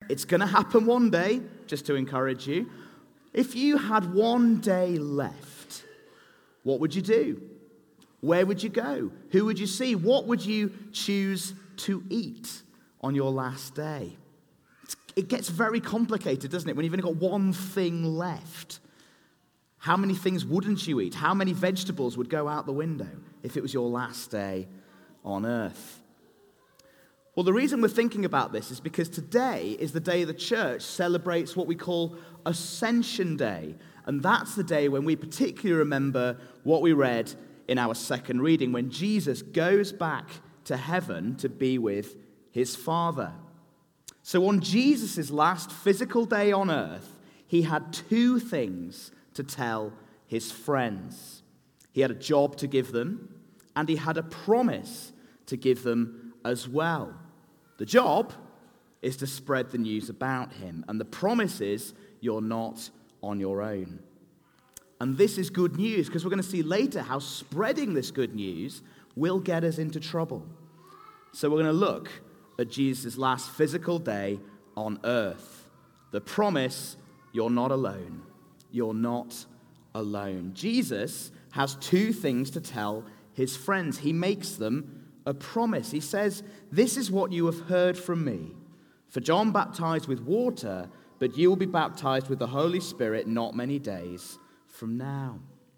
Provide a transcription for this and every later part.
It's going to happen one day, just to encourage you. If you had one day left, what would you do? Where would you go? Who would you see? What would you choose to eat on your last day? It gets very complicated, doesn't it, when you've only got one thing left? How many things wouldn't you eat? How many vegetables would go out the window if it was your last day on earth? Well, the reason we're thinking about this is because today is the day the church celebrates what we call Ascension Day. And that's the day when we particularly remember what we read in our second reading, when Jesus goes back to heaven to be with his Father. So on Jesus' last physical day on earth, he had two things to tell his friends. He had a job to give them, and he had a promise to give them as well. The job is to spread the news about him, and the promise is you're not on your own. And this is good news, because we're going to see later how spreading this good news will get us into trouble. So we're going to look at Jesus' last physical day on earth. The promise, you're not alone. You're not alone. Jesus has two things to tell his friends. He makes them a promise. He says, "This is what you have heard from me. For John baptized with water, but you will be baptized with the Holy Spirit not many days from now."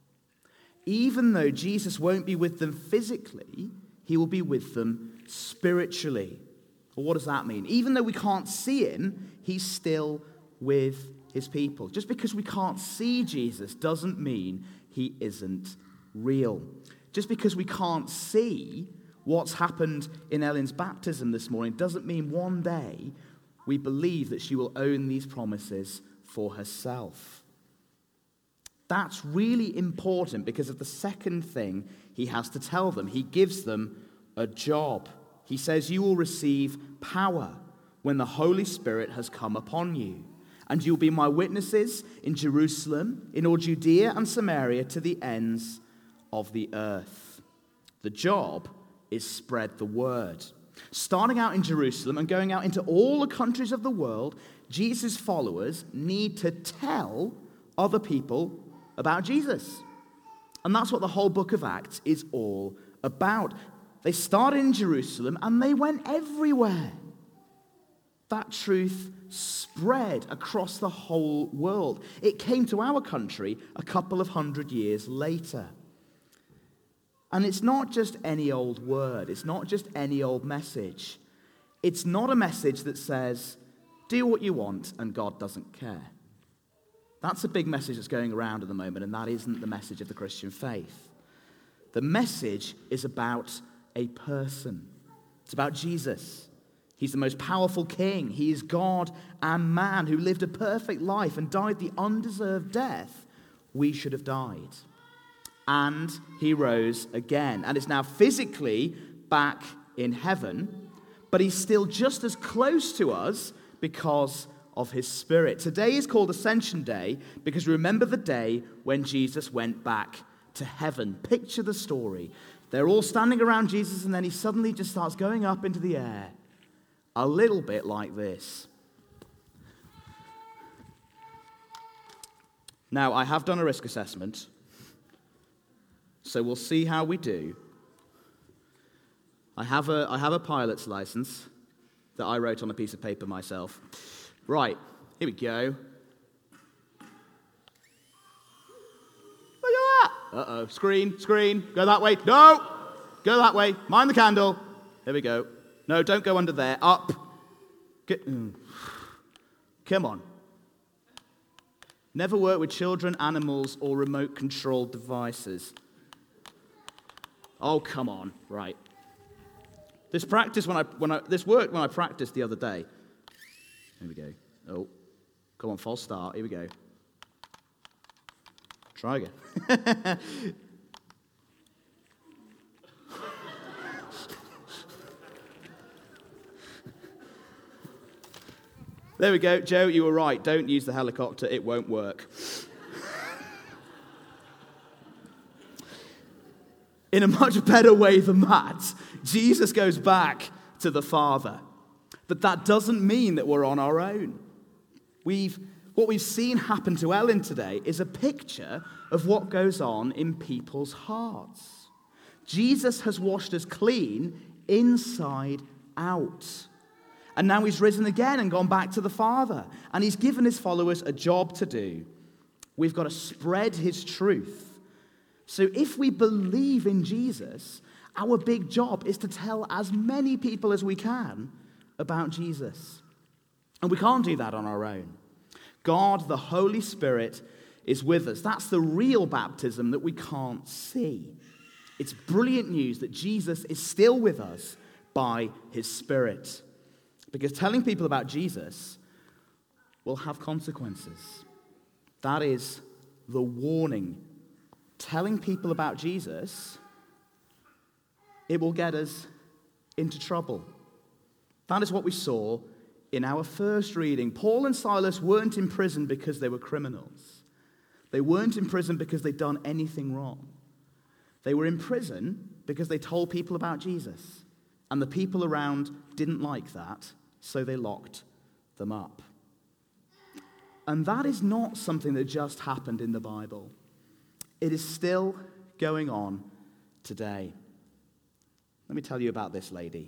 Even though Jesus won't be with them physically, he will be with them spiritually. Well, what does that mean? Even though we can't see him, he's still with his people. Just because we can't see Jesus doesn't mean he isn't real. Just because we can't see what's happened in Ellen's baptism this morning doesn't mean one day we believe that she will own these promises for herself. That's really important because of the second thing he has to tell them. He gives them a job. He says, "You will receive power when the Holy Spirit has come upon you. And you'll be my witnesses in Jerusalem, in all Judea and Samaria, to the ends of the earth." The job is spread the word. Starting out in Jerusalem and going out into all the countries of the world, Jesus' followers need to tell other people about Jesus. And that's what the whole book of Acts is all about. They started in Jerusalem and they went everywhere. That truth spread across the whole world. It came to our country a couple of 100 years later. And it's not just any old word. It's not just any old message. It's not a message that says, do what you want and God doesn't care. That's a big message that's going around at the moment, and that isn't the message of the Christian faith. The message is about a person. It's about Jesus. He's the most powerful king. He is God and man who lived a perfect life and died the undeserved death we should have died. And he rose again and is now physically back in heaven, but he's still just as close to us because of his Spirit. Today is called Ascension Day because remember the day when Jesus went back to heaven. Picture the story. They're all standing around Jesus, and then he suddenly just starts going up into the air. A little bit like this. Now, I have done a risk assessment, so we'll see how we do. I have a pilot's license that I wrote on a piece of paper myself. Right, here we go. Look at that. Uh-oh, screen, go that way. No, go that way, mind the candle. There we go. No, don't go under there, up. Come on. Never work with children, animals, or remote-controlled devices. Oh, come on, right. This practice this worked when I practiced the other day. Here we go. Oh, come on, false start. Here we go. Try again. There we go. Joe, you were right. Don't use the helicopter. It won't work. In a much better way than that, Jesus goes back to the Father. But that doesn't mean that we're on our own. What we've seen happen to Ellen today is a picture of what goes on in people's hearts. Jesus has washed us clean inside out. And now he's risen again and gone back to the Father. And he's given his followers a job to do. We've got to spread his truth. So if we believe in Jesus, our big job is to tell as many people as we can about Jesus. And we can't do that on our own. God, the Holy Spirit, is with us. That's the real baptism that we can't see. It's brilliant news that Jesus is still with us by his Spirit. Because telling people about Jesus will have consequences. That is the warning. Telling people about Jesus, it will get us into trouble. That is what we saw in our first reading. Paul and Silas weren't in prison because they were criminals. They weren't in prison because they'd done anything wrong. They were in prison because they told people about Jesus. And the people around didn't like that, so they locked them up. And that is not something that just happened in the Bible. It is still going on today. Let me tell you about this lady.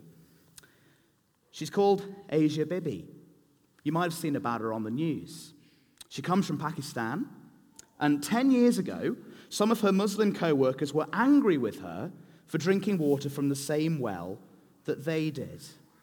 She's called Asia Bibi. You might have seen about her on the news. She comes from Pakistan, and 10 years ago, some of her Muslim co-workers were angry with her for drinking water from the same well that they did.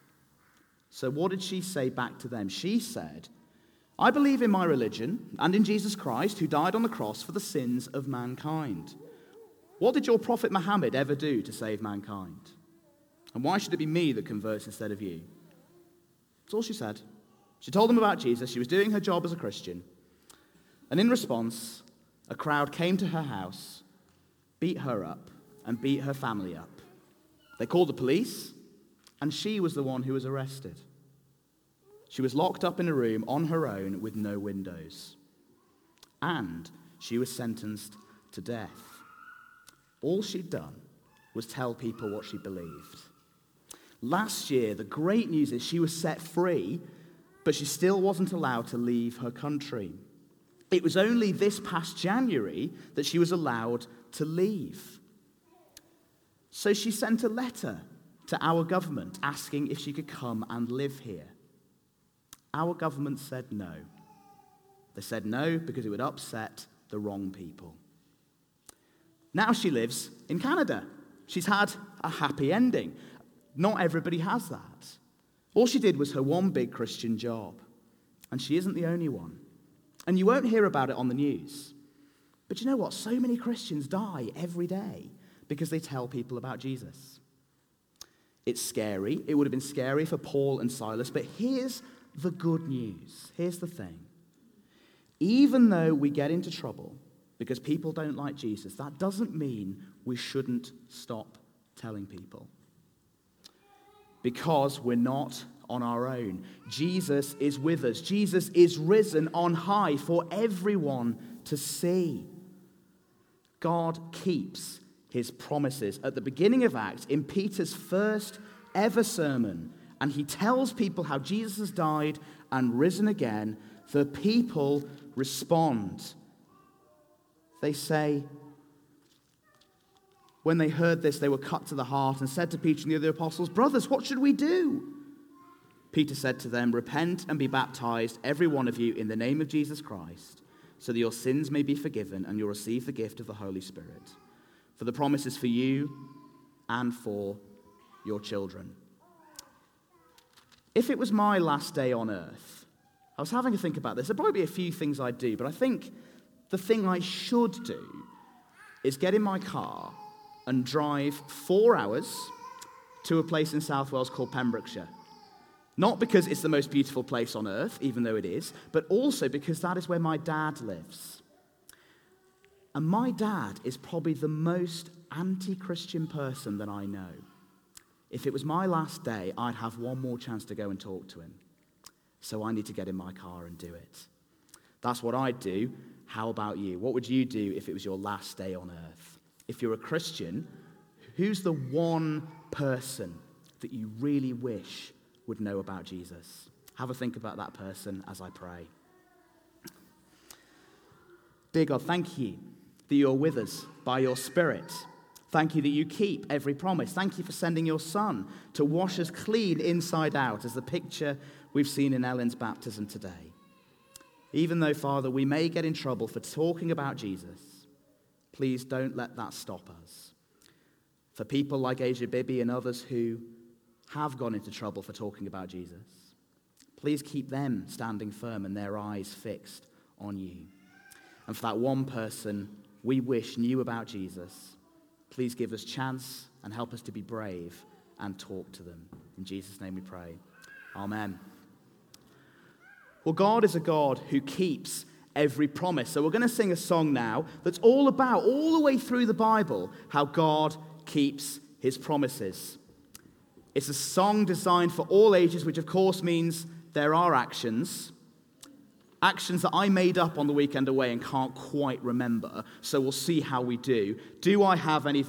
So what did she say back to them? She said, "I believe in my religion and in Jesus Christ, who died on the cross for the sins of mankind. What did your prophet Muhammad ever do to save mankind? And why should it be me that converts instead of you?" That's all she said. She told them about Jesus. She was doing her job as a Christian. And in response, a crowd came to her house, beat her up, and beat her family up. They called the police, and she was the one who was arrested. She was locked up in a room on her own with no windows. And she was sentenced to death. All she'd done was tell people what she believed. Last year, the great news is she was set free, but she still wasn't allowed to leave her country. It was only this past January that she was allowed to leave. So she sent a letter to our government asking if she could come and live here. Our government said no. They said no because it would upset the wrong people. Now she lives in Canada. She's had a happy ending. Not everybody has that. All she did was her one big Christian job. And she isn't the only one. And you won't hear about it on the news. But you know what? So many Christians die every day because they tell people about Jesus. It's scary. It would have been scary for Paul and Silas. But here's the good news. Here's the thing. Even though we get into trouble because people don't like Jesus, that doesn't mean we shouldn't stop telling people. Because we're not on our own. Jesus is with us. Jesus is risen on high for everyone to see. God keeps his promises. At the beginning of Acts, in Peter's first ever sermon, and he tells people how Jesus has died and risen again, the people respond. They say, when they heard this, they were cut to the heart and said to Peter and the other apostles, "Brothers, what should we do?" Peter said to them, "Repent and be baptized, every one of you, in the name of Jesus Christ, so that your sins may be forgiven and you'll receive the gift of the Holy Spirit. For the promise is for you and for your children." If it was my last day on earth, I was having to think about this. There'd probably be a few things I'd do, but I think the thing I should do is get in my car and drive 4 hours to a place in South Wales called Pembrokeshire. Not because it's the most beautiful place on earth, even though it is, but also because that is where my dad lives. And my dad is probably the most anti-Christian person that I know. If it was my last day, I'd have one more chance to go and talk to him. So I need to get in my car and do it. That's what I'd do. How about you? What would you do if it was your last day on earth? If you're a Christian, who's the one person that you really wish would know about Jesus. Have a think about that person as I pray. Dear God, thank you that you're with us by your Spirit. Thank you that you keep every promise. Thank you for sending your Son to wash us clean inside out, as the picture we've seen in Ellen's baptism today. Even though, Father, we may get in trouble for talking about Jesus, please don't let that stop us. For people like Asia Bibi and others who have gone into trouble for talking about Jesus, please keep them standing firm and their eyes fixed on you. And for that one person we wish knew about Jesus, please give us chance and help us to be brave and talk to them. In Jesus' name we pray. Amen. Well, God is a God who keeps every promise. So we're going to sing a song now that's all about, all the way through the Bible, how God keeps his promises. It's a song designed for all ages, which of course means there are actions that I made up on the weekend away and can't quite remember, so we'll see how we do. Do I have any